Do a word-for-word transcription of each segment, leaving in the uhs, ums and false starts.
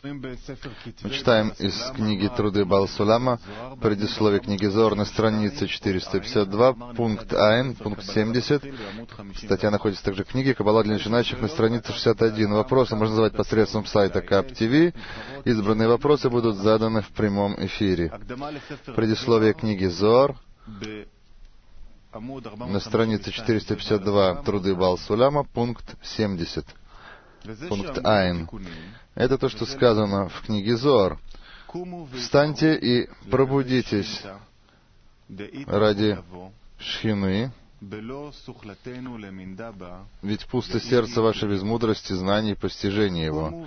Мы читаем из книги «Труды Баал Сулама», предисловие книги Зоар на странице четыреста пятьдесят два, пункт Айн, пункт семьдесят. Статья находится также в книге «Каббала для начинающих» на странице шестьдесят один. Вопросы можно задавать посредством сайта КАП-ТВ. Избранные вопросы будут заданы в прямом эфире. Предисловие книги Зоар на странице четыреста пятьдесят два «Труды Баал Сулама», пункт семьдесят. Пункт Айн. Это то, что сказано в книге Зоар. «Встаньте и пробудитесь ради Шхины, ведь пусто сердце ваше без мудрости, знаний и постижения его».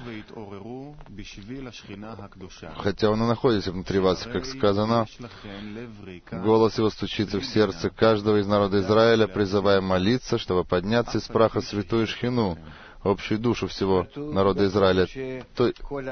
Хотя он и находится внутри вас, как сказано, голос его стучится в сердце каждого из народа Израиля, призывая молиться, чтобы подняться из праха святую Шхину, общую душу всего народа Израиля. То...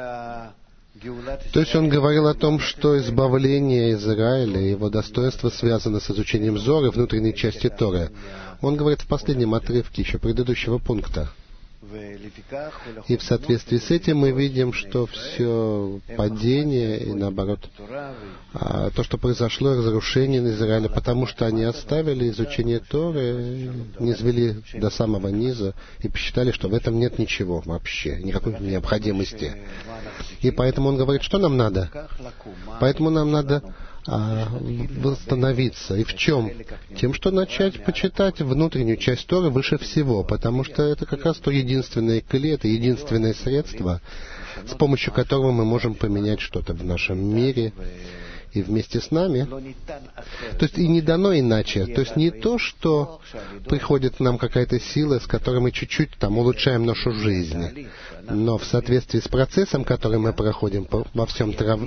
То есть он говорил о том, что избавление Израиля и его достоинство связано с изучением Зоры, внутренней части Торы. Он говорит в последнем отрывке еще предыдущего пункта. И в соответствии с этим мы видим, что все падение и, наоборот, то, что произошло, разрушение Израиля, потому что они оставили изучение Торы, низвели до самого низа и посчитали, что в этом нет ничего вообще, никакой необходимости. И поэтому он говорит, что нам надо? Поэтому нам надо а, восстановиться. И в чем? Тем, что начать почитать внутреннюю часть Торы выше всего, потому что это как раз то единственное клей, это единственное средство, с помощью которого мы можем поменять что-то в нашем мире и вместе с нами. То есть и не дано иначе. То есть не то, что приходит к нам какая-то сила, с которой мы чуть-чуть там улучшаем нашу жизнь, но в соответствии с процессом, который мы проходим во всем трав...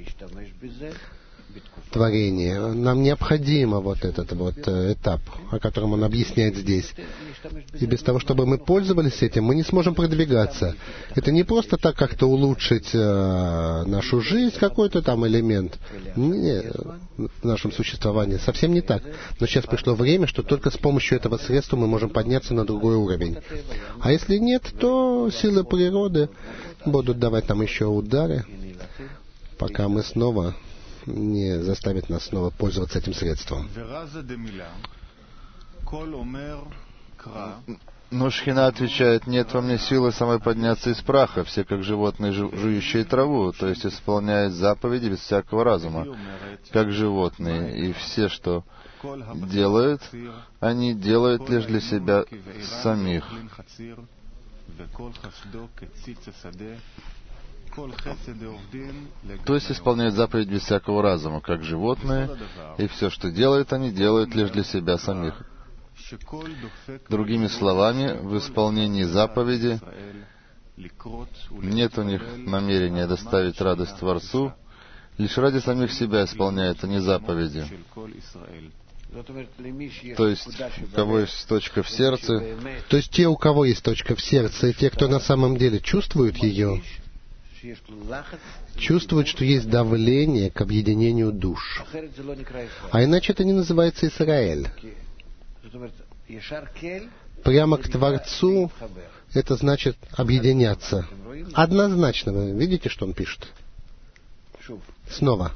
творении, нам необходимо вот этот вот этап, о котором он объясняет здесь. И без того, чтобы мы пользовались этим, мы не сможем продвигаться. Это не просто так как-то улучшить э, нашу жизнь, какой-то там элемент не, в нашем существовании. Совсем не так. Но сейчас пришло время, что только с помощью этого средства мы можем подняться на другой уровень. А если нет, то силы природы будут давать нам еще удары, пока мы снова не заставит нас снова пользоваться этим средством. Но Шхина отвечает: нет во мне силы самой подняться из праха, все как животные, жующие траву, то есть исполняют заповеди без всякого разума, как животные, и все, что делают, они делают лишь для себя самих. То есть исполняют заповедь без всякого разума, как животные, и все, что делают, они делают лишь для себя самих. Другими словами, в исполнении заповеди нет у них намерения доставить радость Творцу, лишь ради самих себя исполняют они заповеди. То есть, у кого есть точка в сердце... То есть, те, у кого есть точка в сердце, и те, кто на самом деле чувствует ее, чувствуют, что есть давление к объединению душ. А иначе это не называется Израиль. Прямо к Творцу это значит объединяться. Однозначно. Вы видите, что он пишет? Снова.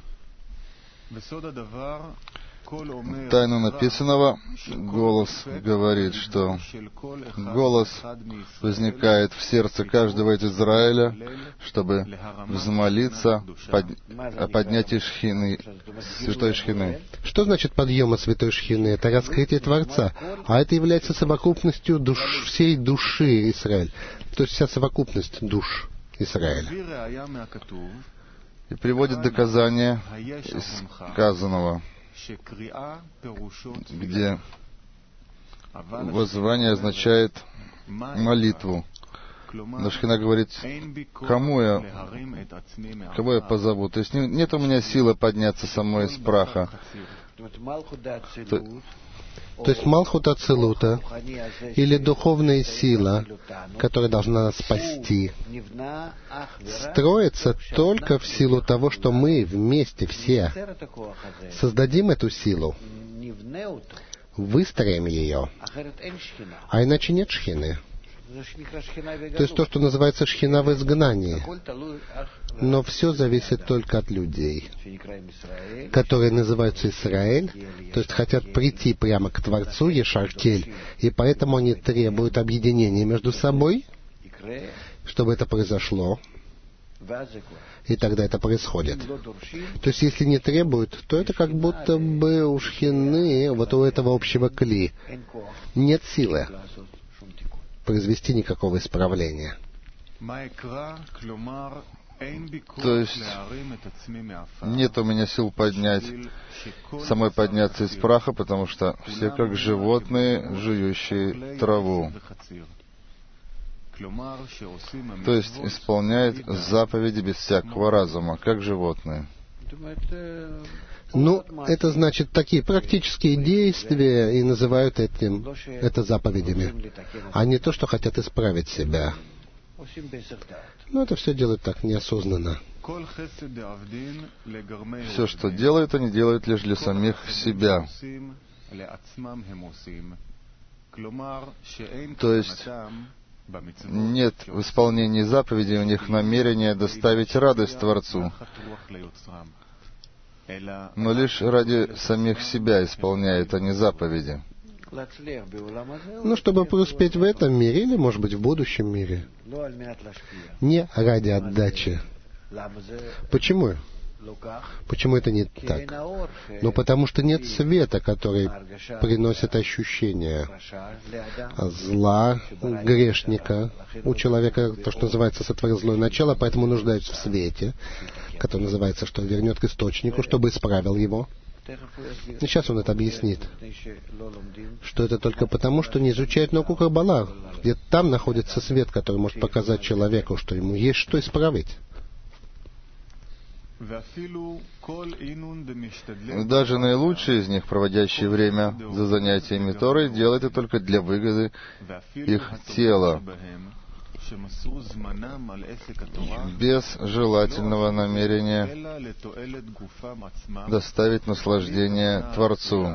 Тайну написанного голос говорит, что голос возникает в сердце каждого из Израиля, чтобы взмолиться под... о поднятии Шхины, Святой Шхины. Что значит подъема Святой Шхины? Это раскрытие Творца. А это является совокупностью душ, всей души Израиля. То есть вся совокупность душ Израиля. И приводит доказание из сказанного, где воззвание означает молитву. Но Шхина говорит: кому я, кого я позову? То есть нет у меня силы подняться самой из праха. То, То есть Малхут Ацилута, или духовная сила, которая должна нас спасти, строится только в силу того, что мы вместе все создадим эту силу, выстроим ее, а иначе нет Шхины. То есть то, что называется шхина в изгнании. Но все зависит только от людей, которые называются Исраэль, то есть хотят прийти прямо к Творцу Ешар-Кель, и поэтому они требуют объединения между собой, чтобы это произошло, и тогда это происходит. То есть, если не требуют, то это как будто бы у шхины, вот у этого общего кли, нет силы произвести никакого исправления. То есть нет у меня сил поднять, самой подняться из праха, потому что все как животные, жующие траву. То есть исполняют заповеди без всякого разума, как животные. Ну, это значит такие практические действия, и называют этим, это заповедями, а не то, что хотят исправить себя. Но это все делают так неосознанно. Все, что делают, они делают лишь для самих себя. То есть нет в исполнении заповедей у них намерения доставить радость Творцу, но лишь ради самих себя исполняют они заповеди. Ну, чтобы преуспеть в этом мире, или, может быть, в будущем мире. Не ради отдачи. Почему? Почему это не так? Ну, потому что нет света, который приносит ощущение зла, грешника. У человека, то, что называется, сотворил злое начало, поэтому нуждаются в свете, который называется, что вернет к источнику, чтобы исправил его. И сейчас он это объяснит, что это только потому, что не изучает науку Каббала, где там находится свет, который может показать человеку, что ему есть что исправить. Даже наилучшие из них, проводящие время за занятиями Торой, делают это только для выгоды их тела, без желательного намерения доставить наслаждение Творцу.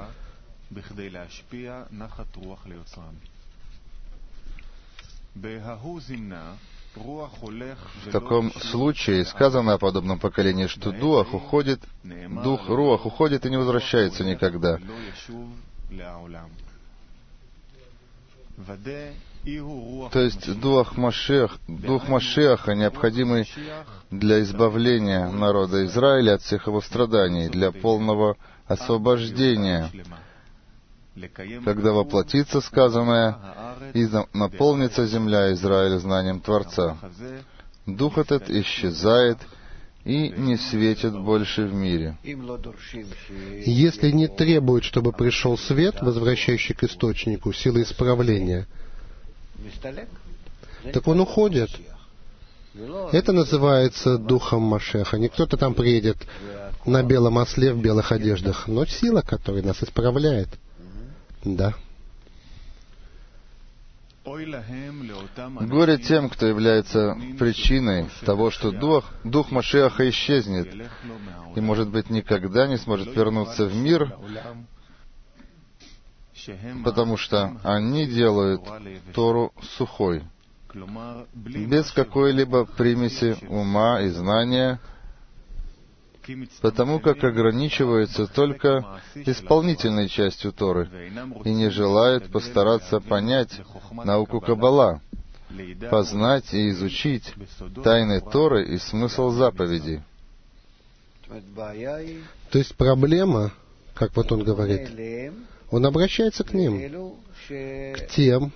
В таком случае сказано о подобном поколении, что дух уходит, дух руах уходит и не возвращается никогда. То есть дух Машиах, дух Машиаха, необходимый для избавления народа Израиля от всех его страданий, для полного освобождения, когда воплотится сказанное, и наполнится земля Израиля знанием Творца. Дух этот исчезает и не светит больше в мире. Если не требует, чтобы пришел свет, возвращающий к источнику силы исправления, так он уходит. Это называется духом Машеха. Не кто-то там приедет на белом осле в белых одеждах, но сила, которая нас исправляет. Да. Горе тем, кто является причиной того, что дух, дух Машиаха исчезнет и, может быть, никогда не сможет вернуться в мир, потому что они делают Тору сухой, без какой-либо примеси ума и знания, потому как ограничиваются только исполнительной частью Торы и не желают постараться понять науку Каббала, познать и изучить тайны Торы и смысл заповедей. То есть проблема, как вот он говорит, он обращается к ним, к тем,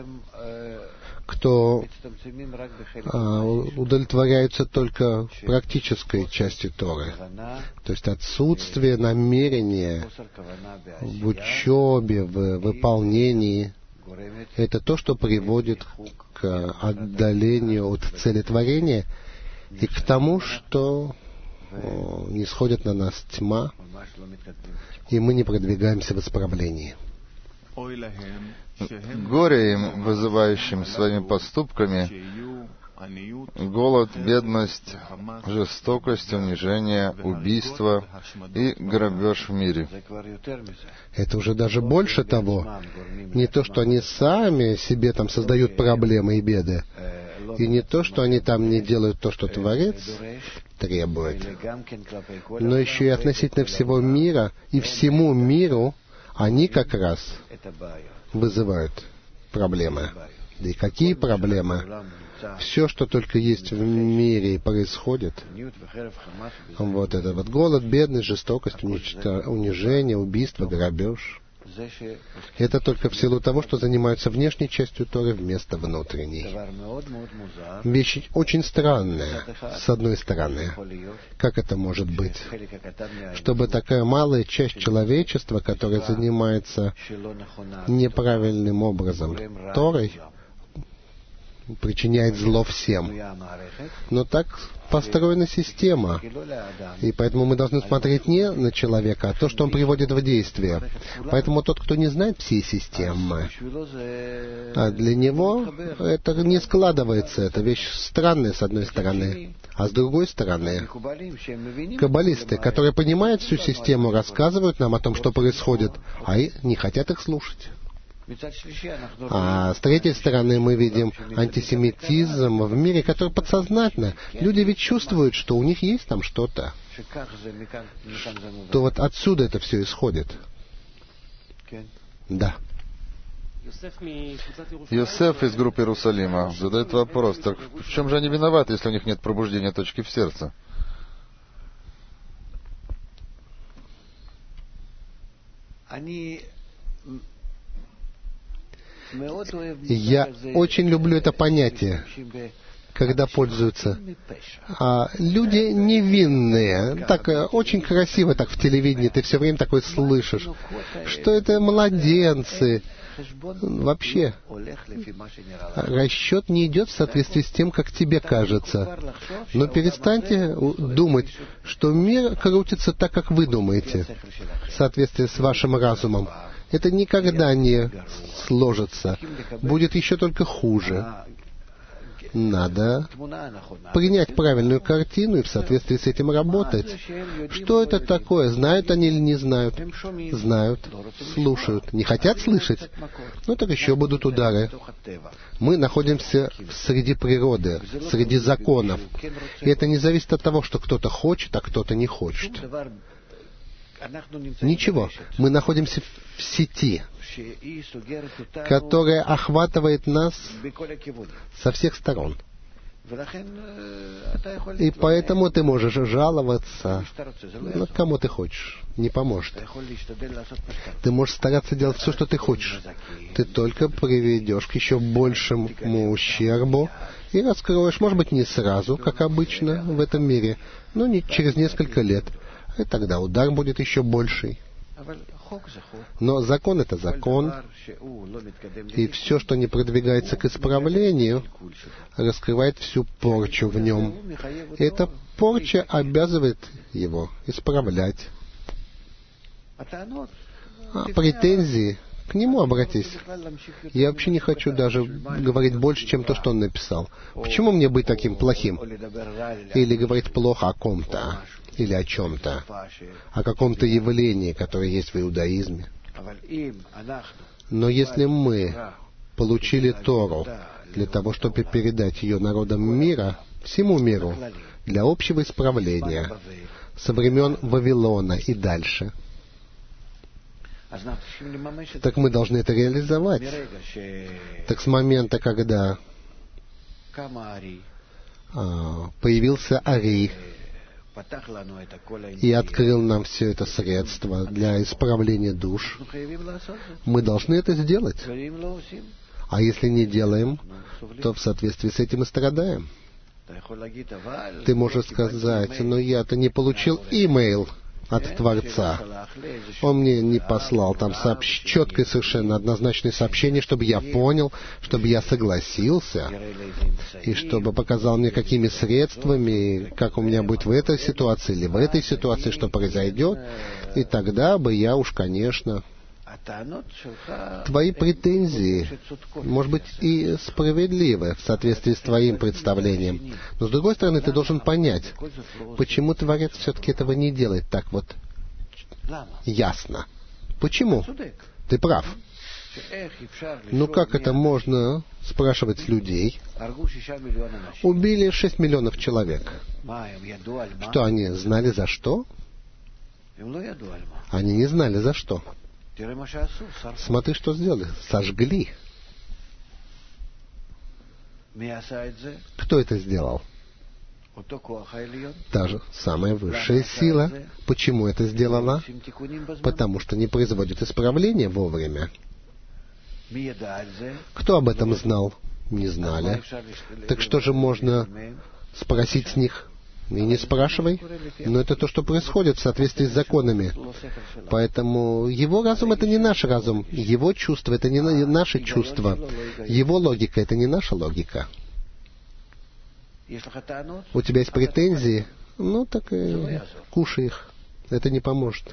кто а, удовлетворяются только практической частью Торы, то есть отсутствие намерения в учебе, в выполнении. Это то, что приводит к отдалению от цели творения и к тому, что о, нисходит на нас тьма, и мы не продвигаемся в исправлении. Горе им, вызывающим своими поступками голод, бедность, жестокость, унижение, убийство и грабеж в мире. Это уже даже больше того. Не то, что они сами себе там создают проблемы и беды, и не то, что они там не делают то, что Творец требует, но еще и относительно всего мира и всему миру они как раз вызывают проблемы. Да и какие проблемы? Все, что только есть в мире и происходит, вот это вот голод, бедность, жестокость, унижение, убийство, грабеж, это только в силу того, что занимаются внешней частью Торы вместо внутренней. Вещь очень странная, с одной стороны. Как это может быть? Чтобы такая малая часть человечества, которая занимается неправильным образом Торой, причиняет зло всем. Но так построена система. И поэтому мы должны смотреть не на человека, а то, что он приводит в действие. Поэтому тот, кто не знает всей системы, а для него это не складывается. Это вещь странная, с одной стороны. А с другой стороны, каббалисты, которые понимают всю систему, рассказывают нам о том, что происходит, а и не хотят их слушать. А с третьей стороны мы видим антисемитизм в мире, который подсознательно. Люди ведь чувствуют, что у них есть там что-то. То вот отсюда это все исходит. Да. Йосеф из группы Иерусалима задает вопрос: так в чем же они виноваты, если у них нет пробуждения точки в сердце? Я очень люблю это понятие, когда пользуются. А люди невинные. Так очень красиво так в телевидении, ты все время такое слышишь, что это младенцы. Вообще, расчет не идет в соответствии с тем, как тебе кажется. Но перестаньте думать, что мир крутится так, как вы думаете, в соответствии с вашим разумом. Это никогда не сложится. Будет еще только хуже. Надо принять правильную картину и в соответствии с этим работать. Что это такое? Знают они или не знают? Знают, слушают. Не хотят слышать? Ну так еще будут удары. Мы находимся среди природы, среди законов. И это не зависит от того, что кто-то хочет, а кто-то не хочет. Ничего. Мы находимся в сети, которая охватывает нас со всех сторон. И поэтому ты можешь жаловаться, ну, кому ты хочешь, не поможет. Ты можешь стараться делать все, что ты хочешь. Ты только приведешь к еще большему ущербу и раскроешь, может быть, не сразу, как обычно в этом мире, но не через несколько лет. И тогда удар будет еще больший. Но закон — это закон, и все, что не продвигается к исправлению, раскрывает всю порчу в нем. И эта порча обязывает его исправлять. А претензии, к нему обратись. Я вообще не хочу даже говорить больше, чем то, что он написал. Почему мне быть таким плохим? Или говорить плохо о ком-то, или о чем-то, о каком-то явлении, которое есть в иудаизме. Но если мы получили Тору для того, чтобы передать ее народам мира, всему миру, для общего исправления, со времен Вавилона и дальше, так мы должны это реализовать. Так с момента, когда а, появился Ари и открыл нам все это средство для исправления душ, мы должны это сделать. А если не делаем, то в соответствии с этим и страдаем. Ты можешь сказать: но я-то не получил имейл от Творца. Он мне не послал там сообщ... четкое, совершенно однозначное сообщение, чтобы я понял, чтобы я согласился, и чтобы показал мне, какими средствами, как у меня будет в этой ситуации или в этой ситуации, что произойдет. И тогда бы я уж, конечно, Твои претензии, может быть, и справедливы в соответствии с твоим представлением. Но, с другой стороны, ты должен понять, почему Творец все-таки этого не делает так вот ясно. Почему? Ты прав. Ну как это можно спрашивать с людей? Убили шесть миллионов человек. Что, они знали за что? Они не знали за что. Смотри, что сделали. Сожгли. Кто это сделал? Та же самая высшая сила. Почему это сделала? Потому что не производит исправления вовремя. Кто об этом знал? Не знали. Так что же можно спросить с них? И не спрашивай. Но это то, что происходит в соответствии с законами. Поэтому его разум — это не наш разум. Его чувства — это не наши чувства. Его логика — это не наша логика. У тебя есть претензии? Ну, так и кушай их. Это не поможет.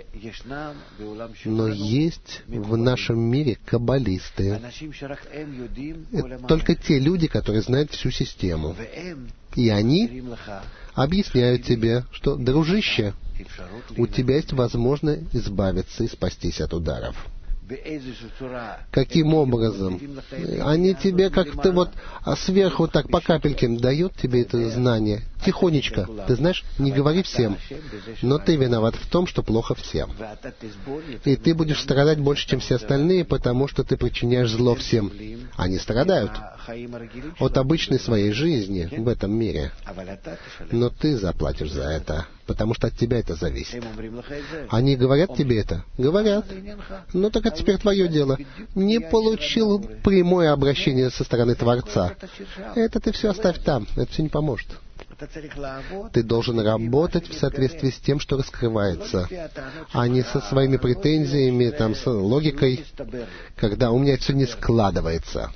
Но есть в нашем мире каббалисты. Это только те люди, которые знают всю систему. И они объясняют тебе, что, дружище, у тебя есть возможность избавиться и спастись от ударов. Каким образом? Они тебе как-то вот сверху так по капельке дают тебе это знание. Тихонечко. Ты знаешь, не говори всем. Но ты виноват в том, что плохо всем. И ты будешь страдать больше, чем все остальные, потому что ты причиняешь зло всем. Они страдают от обычной своей жизни в этом мире. Но ты заплатишь за это, потому что от тебя это зависит. Они говорят тебе это? Говорят. Ну так это теперь твое дело. Не получил прямое обращение со стороны Творца. Это ты все оставь там. Это все не поможет. Ты должен работать в соответствии с тем, что раскрывается, а не со своими претензиями, там, с логикой, когда у меня все не складывается.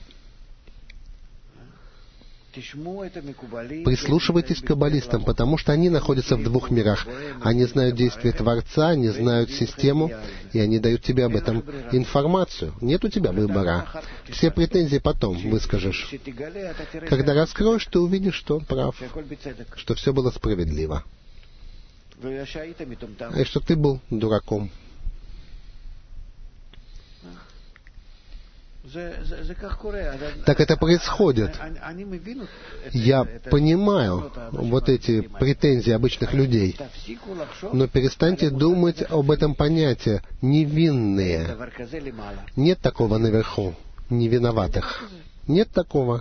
Прислушивайтесь к каббалистам, потому что они находятся в двух мирах. Они знают действия Творца, они знают систему, и они дают тебе об этом информацию. Нет у тебя выбора. Все претензии потом выскажешь. Когда раскроешь, ты увидишь, что он прав, что все было справедливо, и что ты был дураком. Так это происходит. Я понимаю вот эти претензии обычных людей, но перестаньте думать об этом понятии «невинные». Нет такого наверху, невиноватых. Нет такого.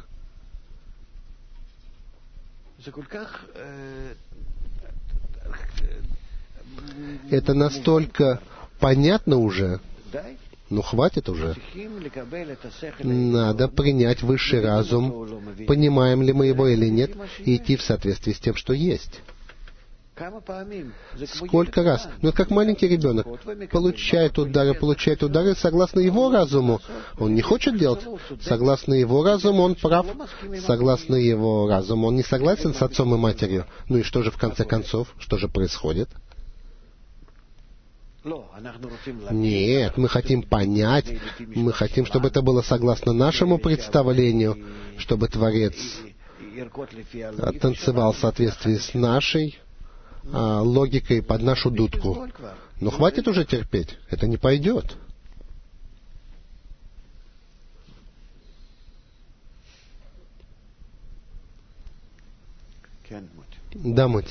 Это настолько понятно уже. Ну, хватит уже. Надо принять высший разум, понимаем ли мы его или нет, и идти в соответствии с тем, что есть. Сколько раз? Ну, как маленький ребенок получает удары, получает удары согласно его разуму. Он не хочет делать. Согласно его разуму он прав. Согласно его разуму он не согласен с отцом и матерью. Ну и что же в конце концов? Что же происходит? Нет, мы хотим понять, мы хотим, чтобы это было согласно нашему представлению, чтобы Творец танцевал в соответствии с нашей а, логикой под нашу дудку. Но хватит уже терпеть, это не пойдет. Да, Мути.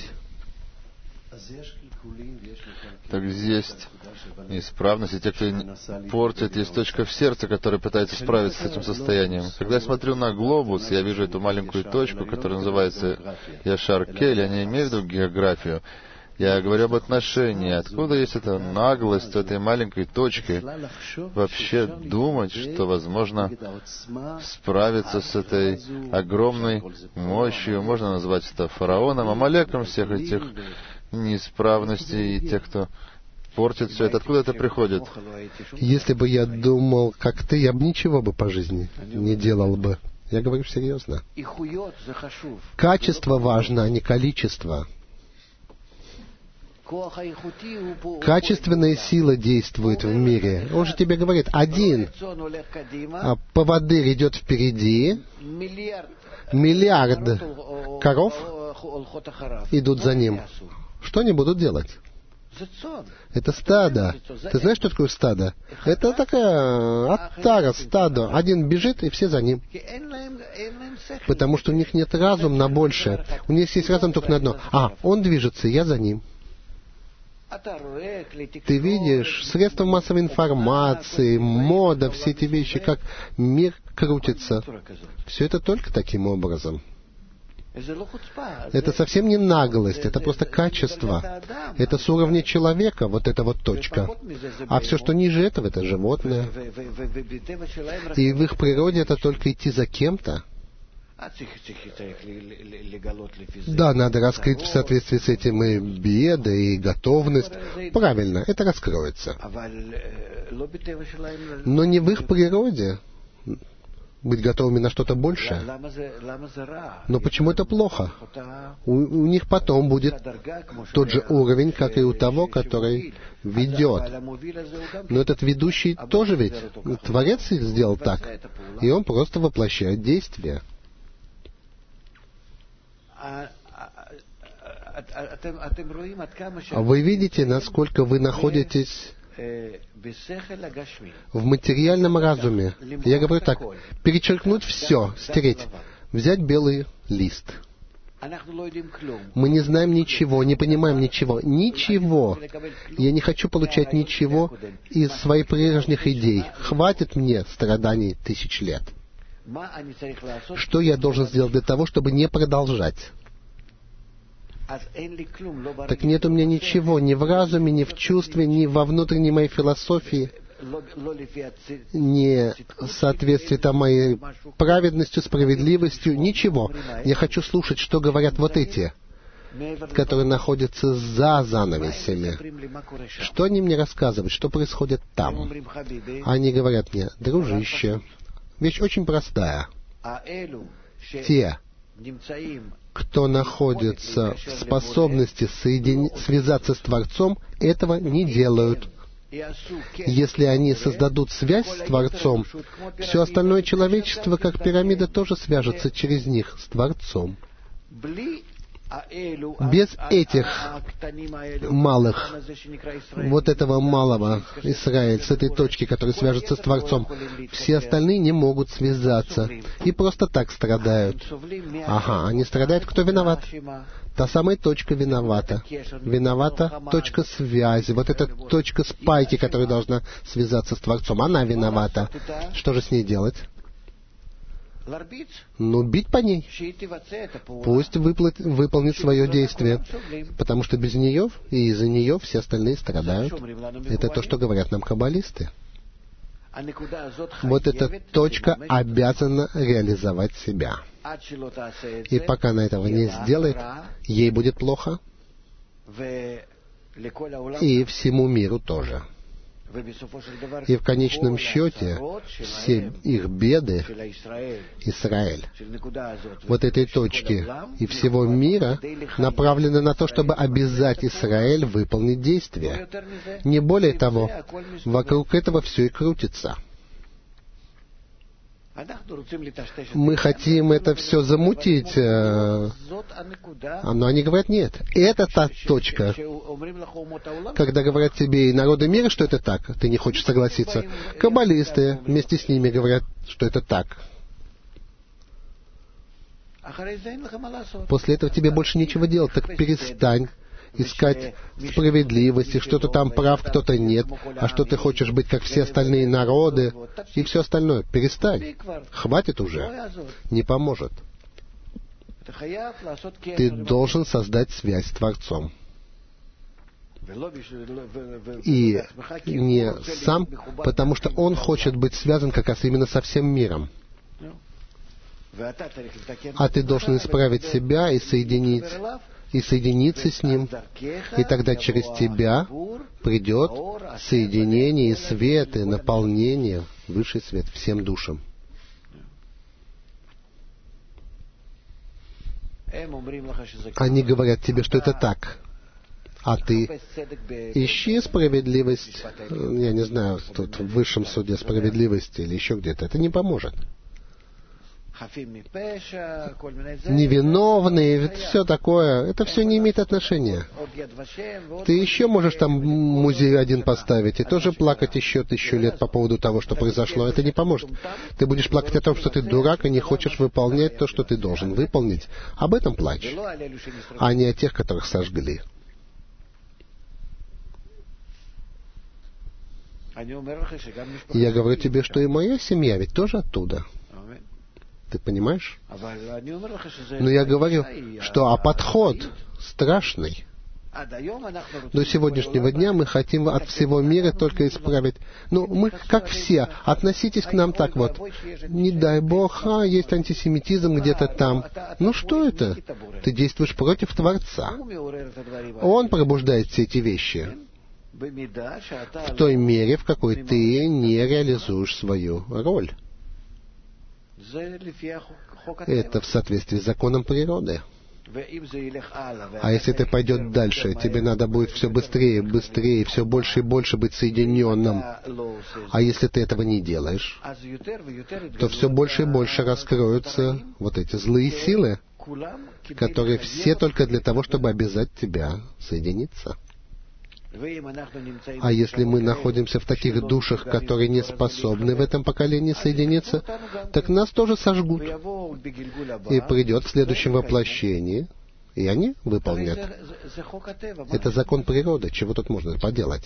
Так есть неисправность, и те, кто портит, есть точка в сердце, которая пытается справиться с этим состоянием. Когда я смотрю на глобус, я вижу эту маленькую точку, которая называется Яшар Кель, я не имею в виду географию. Я говорю об отношении. Откуда есть эта наглость в этой маленькой точке вообще думать, что возможно справиться с этой огромной мощью, можно назвать это фараоном, Амалеком всех этих неисправностей и тех, кто портит все это. Откуда это приходит? Если бы я думал, как ты, я бы ничего бы по жизни не делал бы. Я говорю серьезно. Качество важно, а не количество. Качественная сила действует в мире. Он же тебе говорит, один поводырь идет впереди, миллиард коров идут за ним. Что они будут делать? Это стадо. Ты знаешь, что такое стадо? Это такая оттара, стадо. Один бежит, и все за ним. Потому что у них нет разума на большее. У них есть разум только на одно. А, он движется, я за ним. Ты видишь средства массовой информации, мода, все эти вещи, как мир крутится. Все это только таким образом. Это совсем не наглость, это просто качество. Это с уровня человека, вот эта вот точка. А все, что ниже этого, это животное. И в их природе это только идти за кем-то. Да, надо раскрыть в соответствии с этим и беды, и готовность. Правильно, это раскроется. Но не в их природе быть готовыми на что-то большее. Но почему это плохо? У, у них потом будет тот же уровень, как и у того, который ведет. Но этот ведущий тоже ведь Творец сделал так, и он просто воплощает действие. Вы видите, насколько вы находитесь в материальном разуме. Я говорю так, перечеркнуть все, стереть, взять белый лист. Мы не знаем ничего, не понимаем ничего. Ничего. Я не хочу получать ничего из своих прежних идей. Хватит мне страданий тысяч лет. Что я должен сделать для того, чтобы не продолжать? Так нет у меня ничего, ни в разуме, ни в чувстве, ни во внутренней моей философии, ни в соответствии там моей праведностью, справедливостью, ничего. Я хочу слушать, что говорят вот эти, которые находятся за занавесями. Что они мне рассказывают, что происходит там? Они говорят мне, дружище, вещь очень простая. Те, кто находится в способности соедин... связаться с Творцом, этого не делают. Если они создадут связь с Творцом, все остальное человечество, как пирамида, тоже свяжется через них с Творцом. Без этих малых, вот этого малого Израиля, с этой точки, которая свяжется с Творцом, все остальные не могут связаться и просто так страдают. Ага, они страдают, кто виноват? Та самая точка виновата. Виновата точка связи. Вот эта точка спайки, которая должна связаться с Творцом, она виновата. Что же с ней делать? Ну, бить по ней. Пусть выплат, выполнит свое действие. Потому что без нее и из-за нее все остальные страдают. Это то, что говорят нам каббалисты. Вот эта точка обязана реализовать себя. И пока она этого не сделает, ей будет плохо. И всему миру тоже. И в конечном счете все их беды, Израиль, вот этой точки и всего мира направлены на то, чтобы обязать Израиль выполнить действие. Не более того, вокруг этого все и крутится. Мы хотим это все замутить, но они говорят, нет, это та точка. Когда говорят тебе и народы мира, что это так, ты не хочешь согласиться. Каббалисты вместе с ними говорят, что это так. После этого тебе больше нечего делать, так перестань искать справедливости, что-то там прав, кто-то нет, а что ты хочешь быть, как все остальные народы, и все остальное. Перестань. Хватит уже. Не поможет. Ты должен создать связь с Творцом. И не сам, потому что он хочет быть связан как раз именно со всем миром. А ты должен исправить себя и соединить и соединиться с Ним, и тогда через тебя придет соединение и свет, и наполнение, высший свет всем душам. Они говорят тебе, что это так. А ты ищи справедливость, я не знаю, тут в высшем суде справедливости или еще где-то. Это не поможет. Невиновные, все такое, это все не имеет отношения. Ты еще можешь там музей один поставить и тоже плакать еще тысячу лет по поводу того, что произошло. Это не поможет. Ты будешь плакать о том, что ты дурак и не хочешь выполнять то, что ты должен выполнить. Об этом плачь, а не о тех, которых сожгли. Я говорю тебе, что и моя семья ведь тоже оттуда. Ты понимаешь? Но я говорю, что а подход страшный. До сегодняшнего дня мы хотим от всего мира только исправить. Ну, мы, как все, относитесь к нам так вот. Не дай Бог, а есть антисемитизм где-то там. Ну что это? Ты действуешь против Творца. Он пробуждает все эти вещи. В той мере, в какой ты не реализуешь свою роль. Это в соответствии с законом природы. А если это пойдет дальше, тебе надо будет все быстрее, быстрее, все больше и больше быть соединенным. А если ты этого не делаешь, то все больше и больше раскроются вот эти злые силы, которые все только для того, чтобы обязать тебя соединиться. А если мы находимся в таких душах, которые не способны в этом поколении соединиться, так нас тоже сожгут. И придет в следующем воплощении, и они выполнят. Это закон природы, чего тут можно поделать?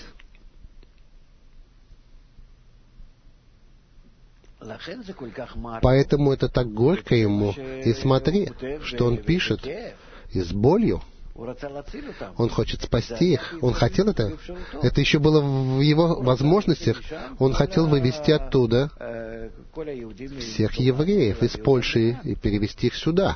Поэтому это так горько ему. И смотри, что он пишет, и с болью. Он хочет спасти их. Он хотел это. Это еще было в его возможностях. Он хотел вывести оттуда всех евреев из Польши и перевести их сюда.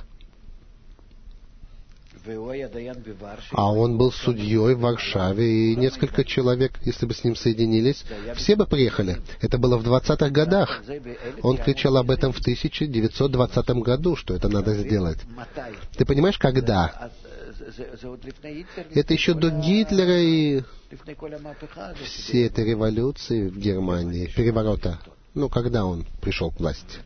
А он был судьей в Варшаве, и несколько человек, если бы с ним соединились, все бы приехали. Это было в двадцатых годах. Он кричал об этом в тысяча девятьсот двадцатом году, что это надо сделать. Ты понимаешь, когда? Это еще до Гитлера и всей этой революции в Германии, переворота. Ну, когда он пришел к власти.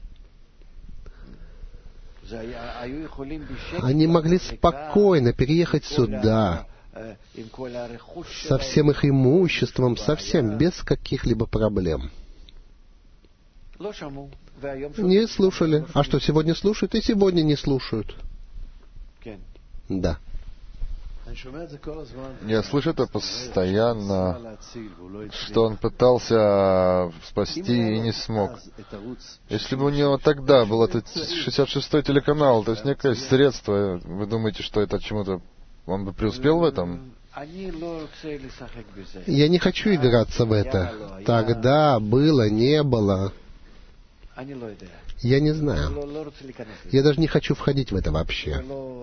Они могли спокойно переехать сюда, со всем их имуществом, совсем без каких-либо проблем. Не слушали. А что, сегодня слушают? И сегодня не слушают. Да. Я слышу это постоянно, что он пытался спасти и не смог. Если бы у него тогда был этот шестьдесят шестой телеканал, то есть некое средство, вы думаете, что это чему-то... Он бы преуспел в этом? Я не хочу играться в это. Тогда было, не было. Я не знаю. Я даже не хочу входить в это вообще.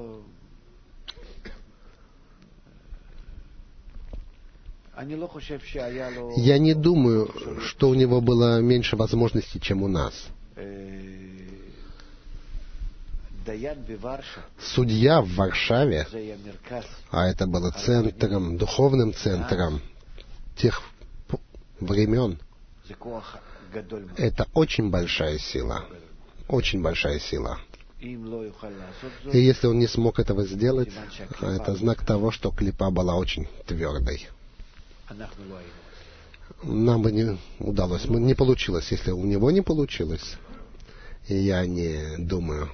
Я не думаю, что у него было меньше возможностей, чем у нас. Судья в Варшаве, а это было центром, духовным центром тех времен, это очень большая сила. Очень большая сила. И если он не смог этого сделать, это знак того, что клипа была очень твердой. Нам бы не удалось, не получилось. Если у него не получилось, я не думаю.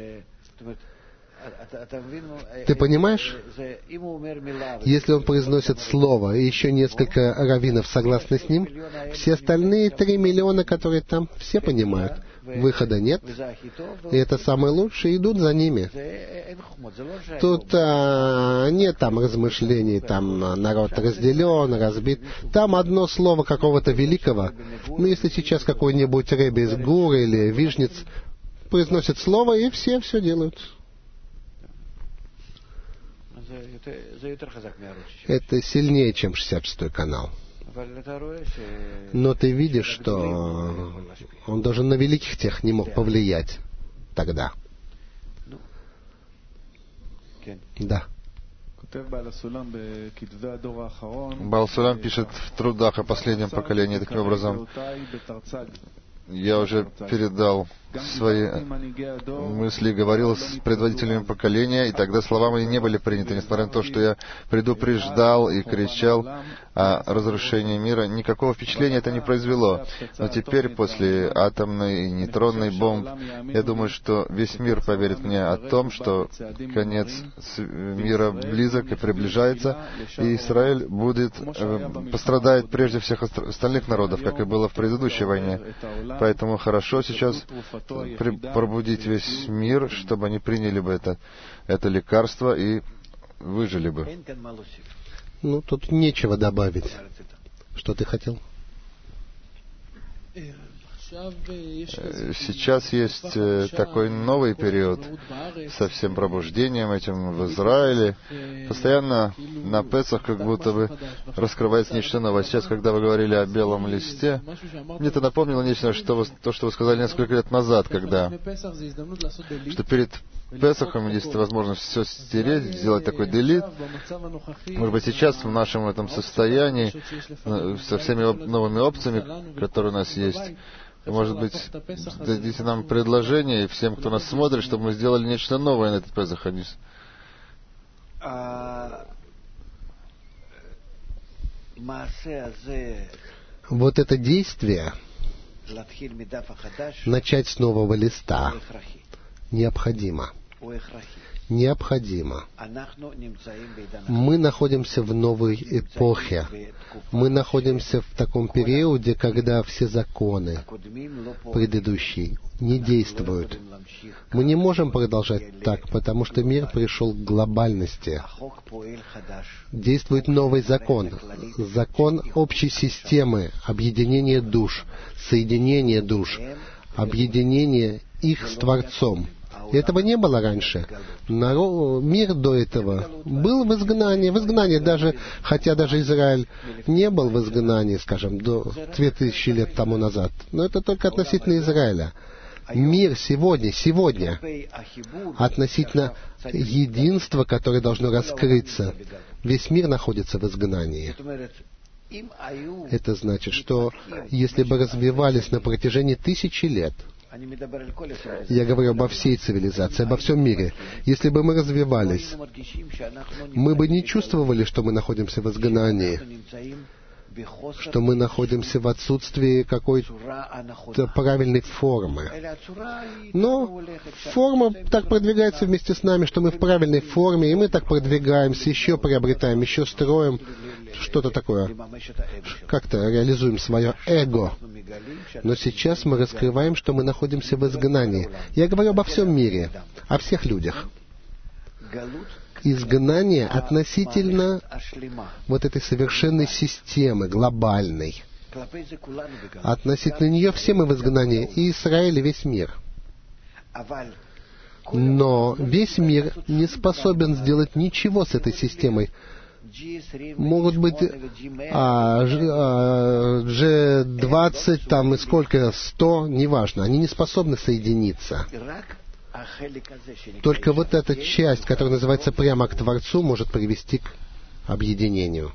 Ты понимаешь? Если он произносит слово, и еще несколько раввинов согласны с ним, все остальные три миллиона, которые там, все понимают. Выхода нет, и это самые лучшие, идут за ними. Тут а, нет там размышлений, там народ разделен, разбит. Там одно слово какого-то великого. Ну, если сейчас какой-нибудь рэбби из Гур или Вижниц произносит слово, и все все делают. Это сильнее, чем шестьдесят шестой канал. Но ты видишь, что он даже на великих тех не мог повлиять тогда. Да. Баал Сулам пишет в трудах о последнем поколении таким образом: я уже передал свои мысли, говорил с предводителями поколения, и тогда слова мои не были приняты, несмотря на то, что я предупреждал и кричал о разрушении мира. Никакого впечатления это не произвело. Но теперь, после атомной и нейтронной бомб, я думаю, что весь мир поверит мне о том, что конец мира близок и приближается, и Израиль будет, пострадает прежде всех остальных народов, как и было в предыдущей войне. Поэтому хорошо сейчас пробудить весь мир, чтобы они приняли бы это, это лекарство и выжили бы. Ну, тут нечего добавить. Что ты хотел? Сейчас есть такой новый период со всем пробуждением этим в Израиле. Постоянно на Песах как будто бы раскрывается нечто новое. Сейчас, когда вы говорили о белом листе, мне это напомнило нечто, что вы, то, что вы сказали несколько лет назад, когда что перед Песахом есть возможность все стереть, сделать такой делит. Может быть, сейчас в нашем этом состоянии, со всеми новыми опциями, которые у нас есть, может быть, дадите нам предложение, и всем, кто нас смотрит, чтобы мы сделали нечто новое на этот Песах. Вот это действие, начать с нового листа, необходимо. Необходимо. Мы находимся в новой эпохе. Мы находимся в таком периоде, когда все законы предыдущие не действуют. Мы не можем продолжать так, потому что мир пришел к глобальности. Действует новый закон. Закон общей системы, объединения душ, соединения душ, объединения их с Творцом. Этого не было раньше. Народ, мир до этого был в изгнании, в изгнании даже, хотя даже Израиль не был в изгнании, скажем, до две тысячи лет тому назад. Но это только относительно Израиля. Мир сегодня, сегодня, относительно единства, которое должно раскрыться, весь мир находится в изгнании. Это значит, что если бы развивались на протяжении тысячи лет, я говорю обо всей цивилизации, обо всем мире. Если бы мы развивались, мы бы не чувствовали, что мы находимся в изгнании, что мы находимся в отсутствии какой-то правильной формы. Но форма так продвигается вместе с нами, что мы в правильной форме, и мы так продвигаемся, еще приобретаем, еще строим что-то такое. Как-то реализуем свое эго. Но сейчас мы раскрываем, что мы находимся в изгнании. Я говорю обо всем мире, о всех людях. Изгнание относительно вот этой совершенной системы, глобальной. Относительно нее все мы в изгнании, и Израиль, и весь мир. Но весь мир не способен сделать ничего с этой системой. Могут быть а, джи двадцать, там и сколько, сто, неважно. Они не способны соединиться. Только вот эта часть, которая называется прямо к Творцу, может привести к объединению.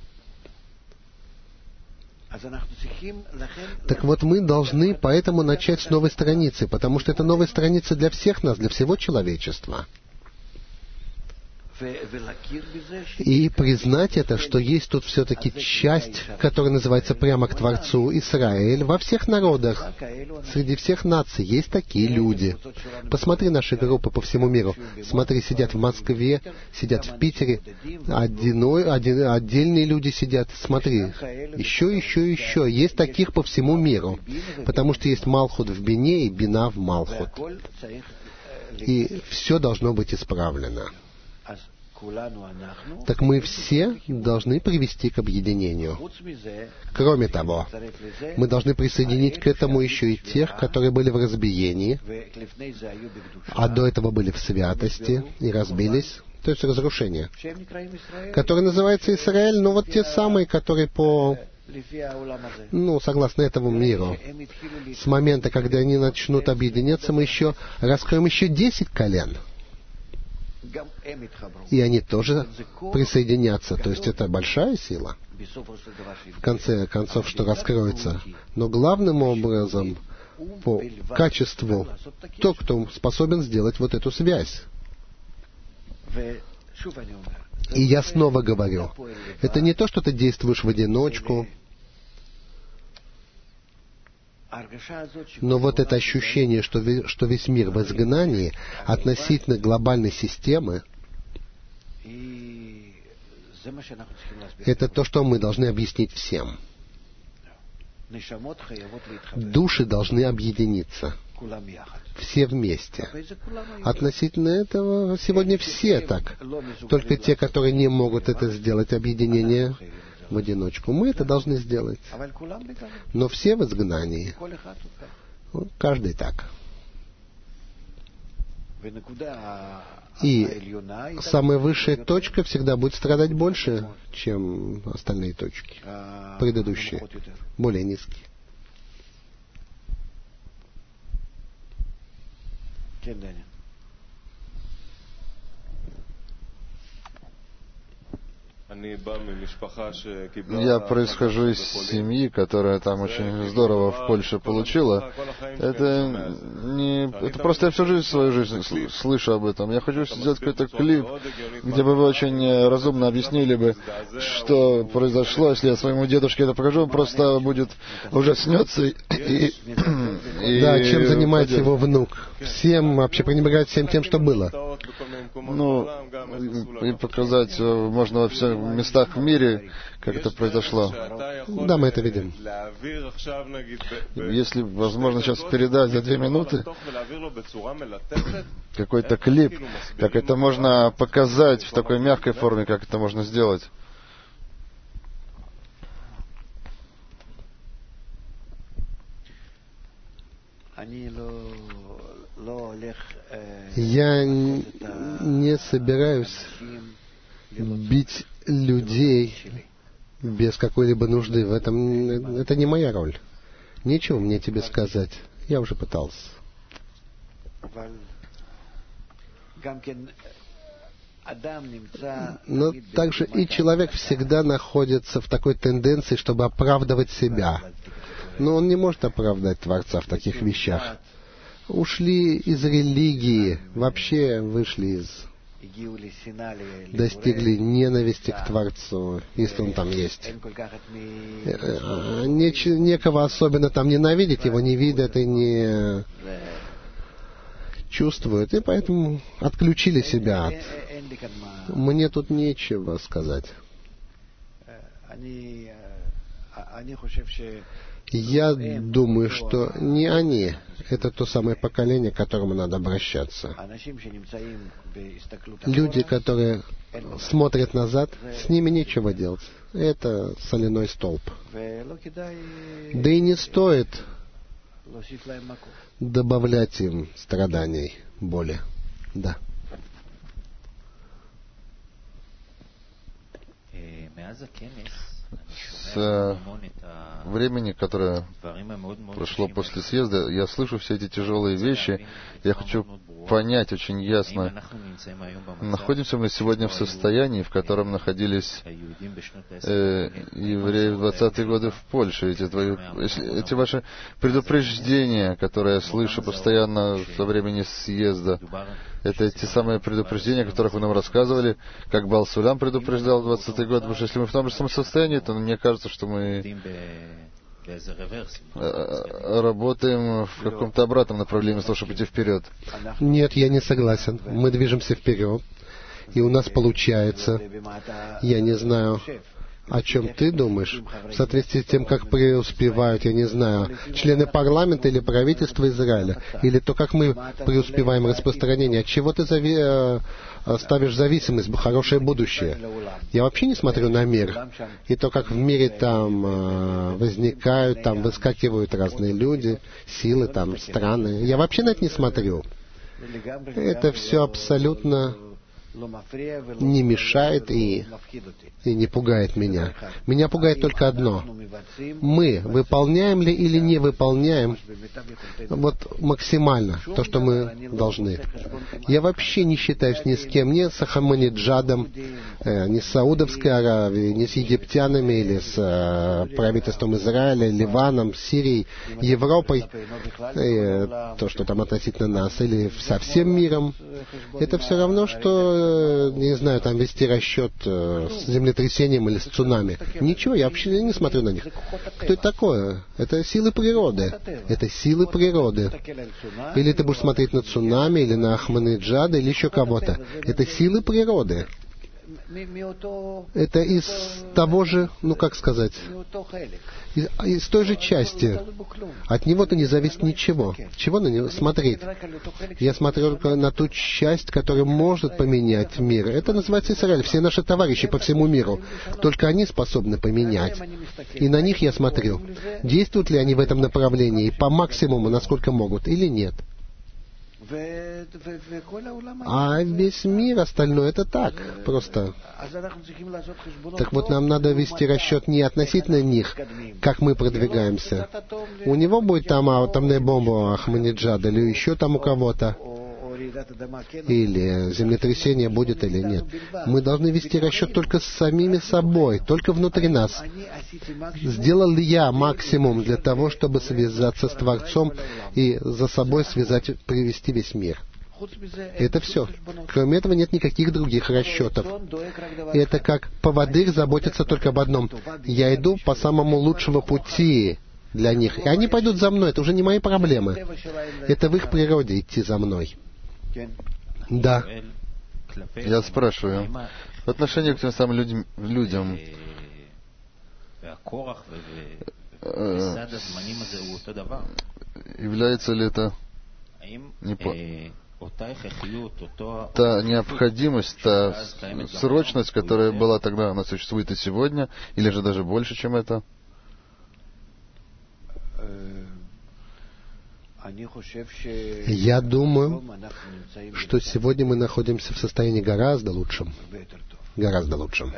Так вот, мы должны поэтому начать с новой страницы, потому что это новая страница для всех нас, для всего человечества. И признать это, что есть тут все-таки часть, которая называется прямо к Творцу, Израиль. Во всех народах, среди всех наций есть такие люди. Посмотри наши группы по всему миру. Смотри, сидят в Москве, сидят в Питере, одиной, один, отдельные люди сидят. Смотри, еще, еще, еще. Есть таких по всему миру. Потому что есть Малхут в Бине и Бина в Малхут. И все должно быть исправлено. Так мы все должны привести к объединению. Кроме того, мы должны присоединить к этому еще и тех, которые были в разбиении, а до этого были в святости и разбились, то есть разрушение, которые называются Израиль, но вот те самые, которые по... Ну, согласно этому миру, с момента, когда они начнут объединяться, мы еще раскроем еще десять колен. и они тоже присоединятся. То есть это большая сила, в конце концов, что раскроется. Но главным образом, по качеству, тот, кто способен сделать вот эту связь. И я снова говорю, это не то, что ты действуешь в одиночку, но вот это ощущение, что весь мир в изгнании относительно глобальной системы, это то, что мы должны объяснить всем. Души должны объединиться. Все вместе. Относительно этого сегодня все так. Только те, которые не могут это сделать, объединение в одиночку. Мы это должны сделать. Но все в изгнании. Каждый так. И самая высшая точка всегда будет страдать больше, чем остальные точки, предыдущие, более низкие. Я происхожу из семьи, которая там очень здорово в Польше получила. Это не... Это просто я всю жизнь, свою жизнь слышу об этом. Я хочу сделать какой-то клип, где бы вы очень разумно объяснили бы, что произошло. Если я своему дедушке это покажу, он просто будет ужаснется и... и да, чем занимается его внук. Всем, вообще пренебрегать всем тем, что было. Ну, и показать можно во всех местах в мире, как это произошло. Да, мы это видим. Если возможно сейчас передать за две минуты какой-то клип, как это можно показать в такой мягкой форме, как это можно сделать. Я не собираюсь бить людей без какой-либо нужды. В этом это не моя роль. Нечего мне тебе сказать. Я уже пытался. Но также и человек всегда находится в такой тенденции, чтобы оправдывать себя. Но он не может оправдать Творца в таких вещах. Ушли из религии, вообще вышли из... достигли ненависти к Творцу, если он там есть. Неч, некого особенно там ненавидеть, его не видят и не чувствуют, и поэтому отключили себя от... Мне тут нечего сказать. Я думаю, что не они. Это то самое поколение, к которому надо обращаться. Люди, которые смотрят назад, с ними нечего делать. Это соляной столб. Да и не стоит добавлять им страданий, боли. Да. С времени, которое прошло после съезда, я слышу все эти тяжелые вещи. Я хочу понять очень ясно, находимся мы сегодня в состоянии, в котором находились э, евреи в двадцатые годы в Польше. Эти, твои, эти ваши предупреждения, которые я слышу постоянно со времени съезда, это те самые предупреждения, о которых вы нам рассказывали, как Баал Сулям предупреждал в двадцатый год. Потому что если мы в том же самом состоянии, то мне кажется, что мы работаем в каком-то обратном направлении, вместо того, чтобы идти вперед. Нет, я не согласен. Мы движемся вперед, и у нас получается. Я не знаю, о чем ты думаешь, в соответствии с тем, как преуспевают, я не знаю, члены парламента или правительства Израиля, или то, как мы преуспеваем в распространении. От чего ты зави... ставишь зависимость, хорошее будущее? Я вообще не смотрю на мир. И то, как в мире там возникают, там выскакивают разные люди, силы, там, страны. Я вообще на это не смотрю. Это все абсолютно не мешает и, и не пугает меня. Меня пугает только одно. Мы выполняем ли или не выполняем вот максимально то, что мы должны. Я вообще не считаюсь ни с кем, ни с Ахмадинеджадом, э, ни с Саудовской Аравией, ни с египтянами, или с э, правительством Израиля, Ливаном, Сирией, Европой, э, то, что там относительно нас, или со всем миром. Это все равно, что, не знаю, там вести расчет э, с землетрясением или с цунами. Ничего, я вообще не смотрю на них. Кто это такое? Это силы природы. Это силы природы. Или ты будешь смотреть на цунами, или на Ахмадинеджада, или еще кого-то. Это силы природы. Это из того же, ну как сказать, из, из той же части. От него-то не зависит ничего. Чего на него смотреть? Я смотрю только на ту часть, которая может поменять мир. Это называется Израиль. Все наши товарищи по всему миру. Только они способны поменять. И на них я смотрю. Действуют ли они в этом направлении по максимуму, насколько могут, или нет? А весь мир остальной это так, просто. Так вот, нам надо вести расчет не относительно них, как мы продвигаемся. У него будет там атомная бомба Ахмадинеджада, или еще там у кого-то, или землетрясение будет или нет. Мы должны вести расчет только с самими собой, только внутри нас. Сделал ли я максимум для того, чтобы связаться с Творцом и за собой связать, привести весь мир? Это все. Кроме этого нет никаких других расчетов. Это как поводырь заботится только об одном. Я иду по самому лучшему пути для них. И они пойдут за мной. Это уже не мои проблемы. Это в их природе идти за мной. Да. Я спрашиваю, в отношении к тем самым людям, людям э, является ли это не по... та необходимость, та срочность, которая была тогда, она существует и сегодня, или же даже больше, чем это? Я думаю, что сегодня мы находимся в состоянии гораздо лучшем. Гораздо лучшем.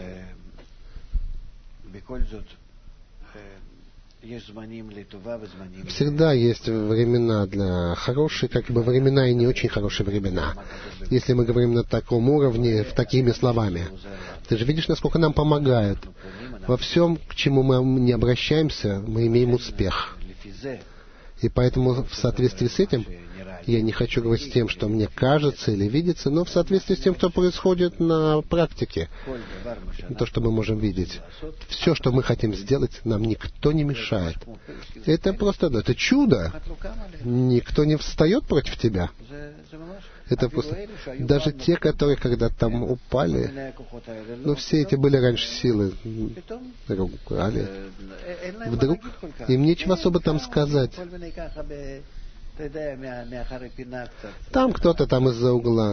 Всегда есть времена для хорошие, как бы времена и не очень хорошие времена. Если мы говорим на таком уровне, в такими словами. Ты же видишь, насколько нам помогают. Во всем, к чему мы не обращаемся, мы имеем успех. И поэтому в соответствии с этим, я не хочу говорить с тем, что мне кажется или видится, но в соответствии с тем, что происходит на практике, то, что мы можем видеть. Все, что мы хотим сделать, нам никто не мешает. Это просто, это чудо. Никто не встает против тебя. Это просто... Даже те, которые когда там упали, ну, все эти были раньше силы, ругали. Вдруг им нечего особо там сказать. Там кто-то там из-за угла.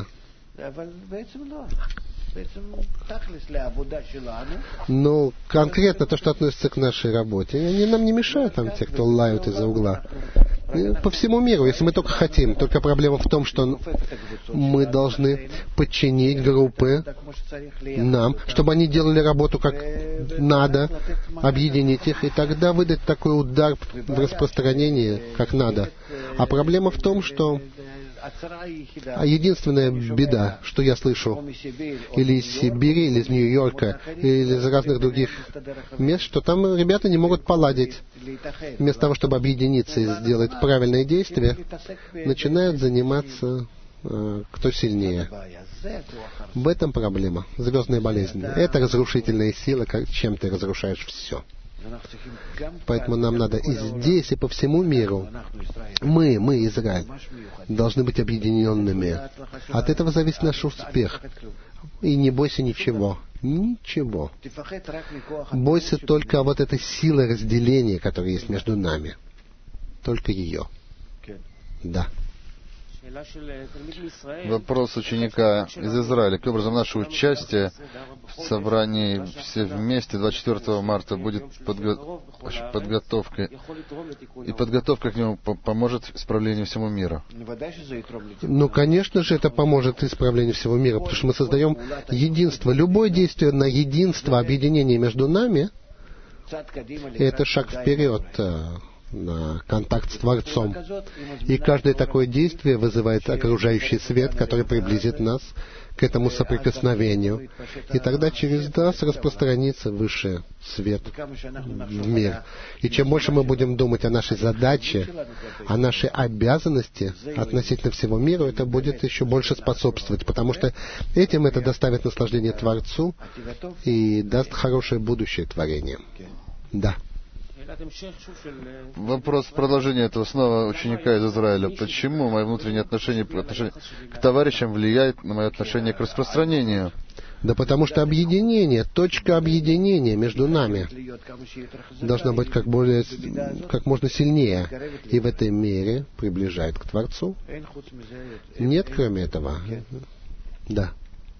Но конкретно то, что относится к нашей работе, они нам не мешают, там, те, кто лают из-за угла. И по всему миру, если мы только хотим. Только проблема в том, что мы должны подчинить группы нам, чтобы они делали работу как надо, объединить их, и тогда выдать такой удар в распространении, как надо. А проблема в том, что А единственная беда, что я слышу, или из Сибири, или из Нью-Йорка, или из разных других мест, что там ребята не могут поладить. Вместо того, чтобы объединиться и сделать правильные действия, начинают заниматься э, кто сильнее. В этом проблема. Звездная болезнь. Это разрушительная сила, как, чем ты разрушаешь все. Поэтому нам надо и здесь, и по всему миру, мы, мы, Израиль, должны быть объединенными. От этого зависит наш успех. И не бойся ничего. Ничего. Бойся только вот этой силы разделения, которая есть между нами. Только ее. Да. Вопрос ученика из Израиля. Каким образом наше участие в собрании все вместе двадцать четвёртого марта будет подго... подготовкой, и подготовка к нему поможет исправлению всему миру? Ну, конечно же, это поможет исправлению всего мира, потому что мы создаем единство. Любое действие на единство, объединение между нами, это шаг вперед на контакт с Творцом. И каждое такое действие вызывает окружающий свет, который приблизит нас к этому соприкосновению. И тогда через нас распространится высший свет в мир. И чем больше мы будем думать о нашей задаче, о нашей обязанности относительно всего мира, это будет еще больше способствовать, потому что этим это доставит наслаждение Творцу и даст хорошее будущее творению. Да. Вопрос продолжения этого снова ученика из Израиля. Почему мое внутреннее отношение, отношение к товарищам влияет на мое отношение к распространению? Да потому что объединение, точка объединения между нами должна быть как, более, как можно сильнее, и в этой мере приближает к Творцу. Нет, кроме этого. Да.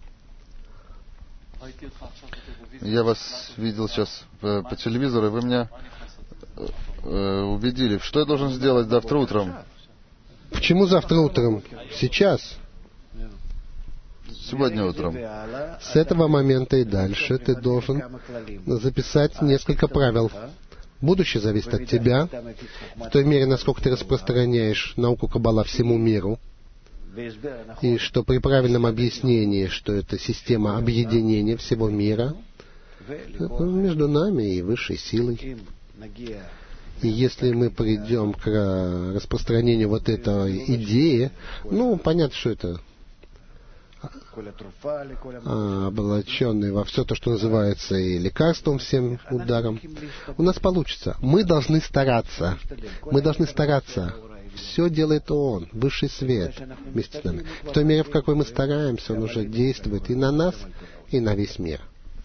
Я вас видел сейчас по, по телевизору, и вы меня э, убедили. Что я должен сделать завтра утром? Почему завтра утром? Сейчас. Сегодня утром. С этого момента и дальше ты должен записать несколько правил. Будущее зависит от тебя, в той мере, насколько ты распространяешь науку Каббала всему миру. И что при правильном объяснении, что это система объединения всего мира между нами и высшей силой. И если мы придем к распространению вот этой идеи, ну, понятно, что это облаченный во все то, что называется и лекарством всем ударом, у нас получится. Мы должны стараться. Мы должны стараться. Все делает Он, высший свет вместе с нами. В той мере, в какой мы стараемся, Он уже действует и на нас, и на весь мир.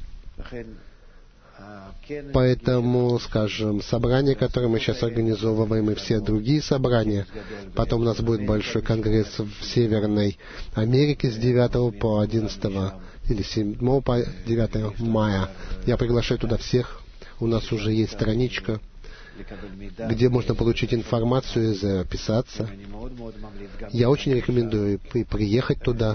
Поэтому, скажем, собрание, которое мы сейчас организовываем, и все другие собрания, потом у нас будет большой конгресс в Северной Америке с девятого по одиннадцатое или седьмого по девятое мая. Я приглашаю туда всех. У нас уже есть страничка, где можно получить информацию и записаться. Я очень рекомендую приехать туда.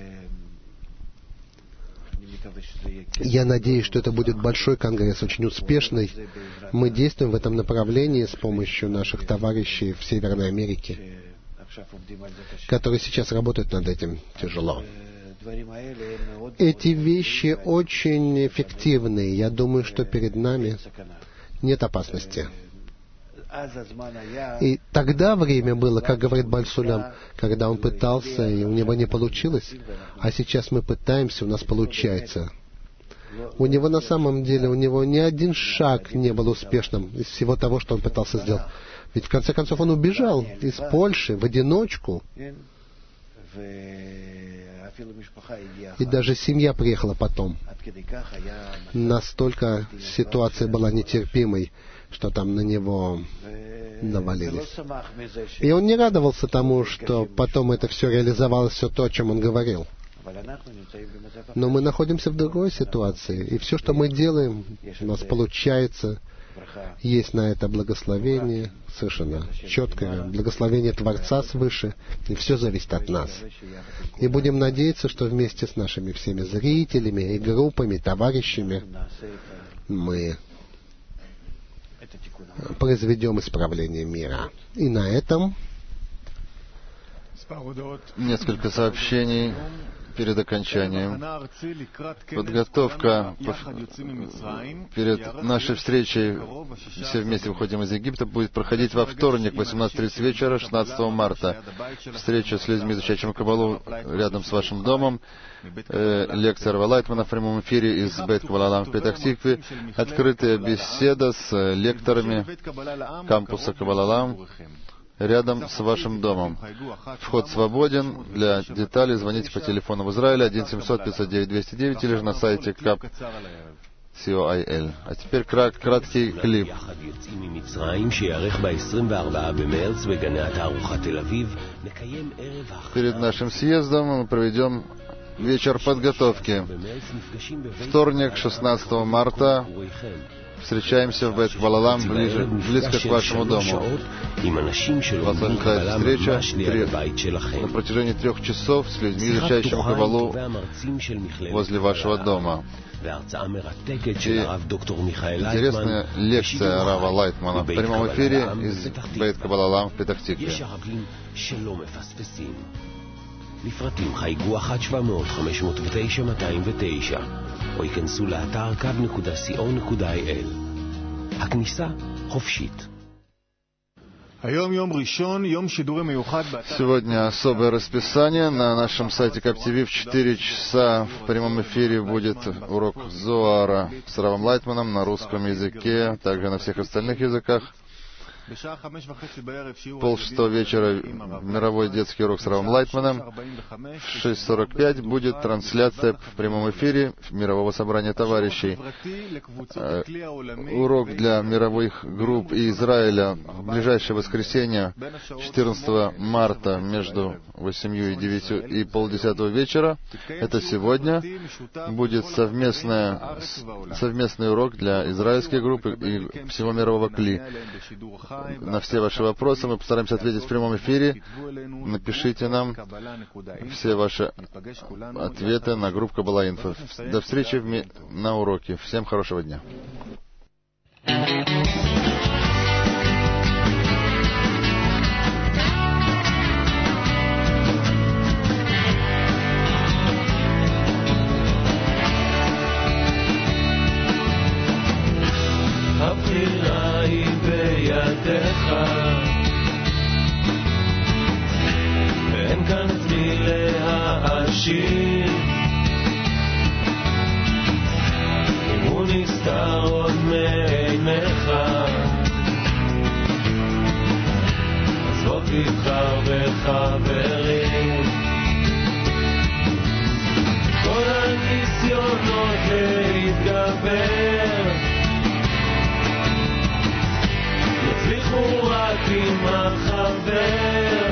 Я надеюсь, что это будет большой конгресс, очень успешный. Мы действуем в этом направлении с помощью наших товарищей в Северной Америке, которые сейчас работают над этим тяжело. Эти вещи очень эффективны. Я думаю, что перед нами нет опасности. И тогда время было, как говорит Баль-Сулам, когда он пытался, и у него не получилось, а сейчас мы пытаемся, у нас получается. У него на самом деле, у него ни один шаг не был успешным из всего того, что он пытался сделать. Ведь в конце концов он убежал из Польши в одиночку. И даже семья приехала потом. Настолько ситуация была нетерпимой, что там на него навалились. И он не радовался тому, что потом это все реализовалось, все то, о чем он говорил. Но мы находимся в другой ситуации, и все, что мы делаем, у нас получается, есть на это благословение, совершенно четкое благословение Творца свыше, и все зависит от нас. И будем надеяться, что вместе с нашими всеми зрителями и группами, товарищами мы произведем исправление мира. И на этом несколько сообщений перед окончанием. Подготовка перед нашей встречей, все вместе выходим из Египта, будет проходить во вторник в восемнадцать тридцать вечера, шестнадцатого марта. Встреча с людьми, изучающими Каббалу рядом с вашим домом. Э, лекция Рава Лайтмана в прямом эфире из Бейт Каббала Лам в Петах-Тикве. Открытая беседа с лекторами кампуса Каббала Лам рядом с вашим домом. Вход свободен. Для деталей звоните по телефону в Израиле один семьсот пятьсот девять двести девять или же на сайте кап си о ай эл. А теперь крат, краткий клип. Перед нашим съездом мы проведем вечер подготовки. Вторник, шестнадцатого марта. Встречаемся в Бейт-Каббал-Олам, ближе, близко к вашему дому. Вас ожидает встреча при, на протяжении трех часов с людьми, изучающими Каббалу возле вашего дома. И интересная лекция Рава Лайтмана в прямом эфире из Бейт-Каббал-Олам в Петах-Тикве. לפרטים חייגו אחת שבע מאות חמש מאות ותשע מאתיים ותשע או ייכנסו לאתר קו נקודה סי או נקודה איי אל. הכניסה חופשית. Сегодня особое расписание. На нашем сайте КапТВ в четыре часа в прямом эфире будет урок Зоара с Равом Лайтманом на русском языке, также на всех остальных языках. Пол шестого вечера мировой детский урок с Равом Лайтманом. В шесть сорок пять будет трансляция в прямом эфире мирового собрания товарищей. Урок для мировых групп и Израиля в ближайшее воскресенье, четырнадцатого марта, между восемью и девятью и полдесятого вечера. Это сегодня будет совместная, совместный урок для израильской группы и всего мирового Кли. На все ваши вопросы мы постараемся ответить в прямом эфире. Напишите нам все ваши ответы на группу Каббала Инфо. До встречи на уроке. Всем хорошего дня. הבחירה היא בידיך ואין כאן את מי להאשים אם הוא נסתר עוד מעיניך אז בוא תבחר בחברים כל הניסיונות להתגבר יצליחו רק עם החבר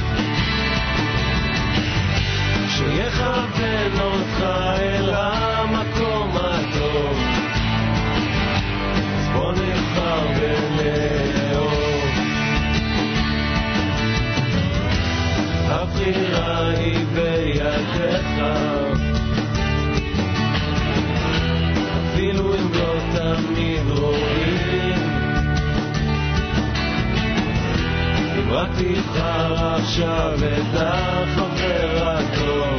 שיכוון אותך אל המקום הטוב אז בוא נבחר בלאהוב הבחירה היא בידיך אפילו אם לא תמיד רואים רק תבחר עכשיו את החבר הטוב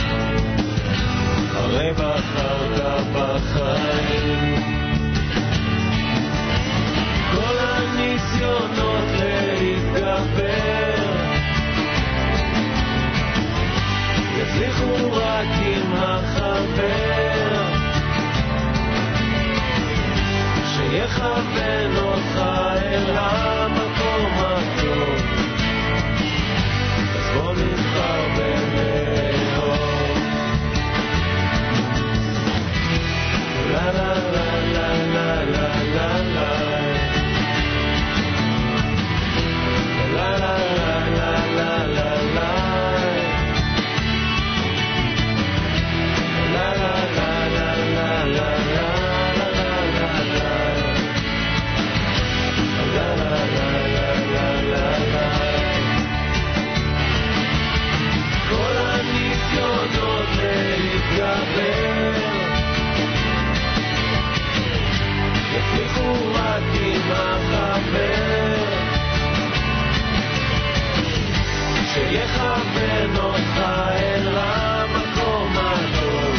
הרי בחרת בחיים כל הניסיונות להתגבר יצליחו רק עם החבר שיכוון אותך אל המקום הטוב אז בוא נבחר בלאהוב לה לה לה לה לה לה לה לה לה לה לה לה לה יצליחו רק עם החבר שיכוון אותך אל המקום הטוב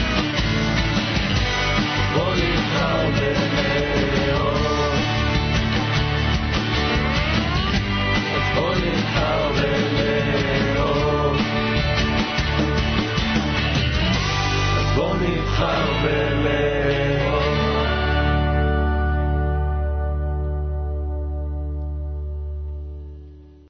בוא נבחר בלאהוב אז בוא נבחר בלאהוב אז בוא נבחר בלאהוב